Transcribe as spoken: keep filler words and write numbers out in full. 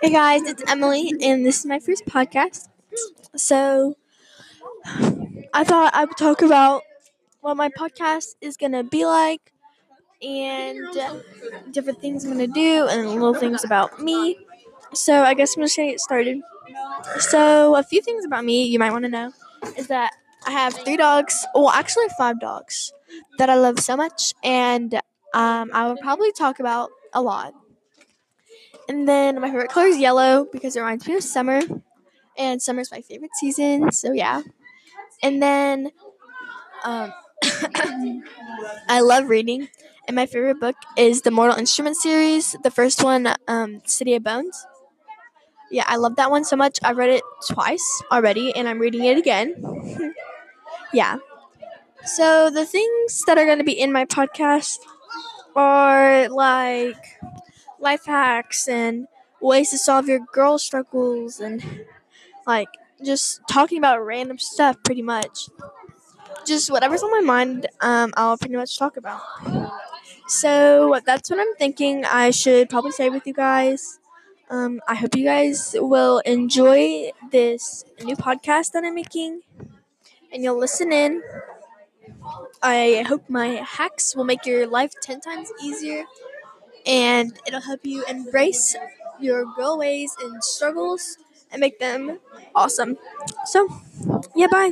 Hey guys, it's Emily, and this is my first podcast. So, I thought I would talk about what my podcast is gonna be like, and different things I'm gonna do, and little things about me. So, I guess I'm just gonna get started. So, a few things about me you might want to know is that I have three dogs. Well, actually, five dogs that I love so much, and um, I will probably talk about a lot. And then my favorite color is yellow because it reminds me of summer. And summer's my favorite season, so yeah. And then um, I love reading, and my favorite book is the Mortal Instruments series. The first one, um, City of Bones. Yeah, I love that one so much. I've read it twice already, and I'm reading it again. Yeah. So the things that are going to be in my podcast are like life hacks and ways to solve your girl struggles and like just talking about random stuff pretty much. Just whatever's on my mind, um, I'll pretty much talk about. So that's what I'm thinking I should probably say with you guys. Um, I hope you guys will enjoy this new podcast that I'm making and you'll listen in. I hope my hacks will make your life ten times easier and it'll help you embrace your girl ways and struggles and make them awesome. So, yeah, bye.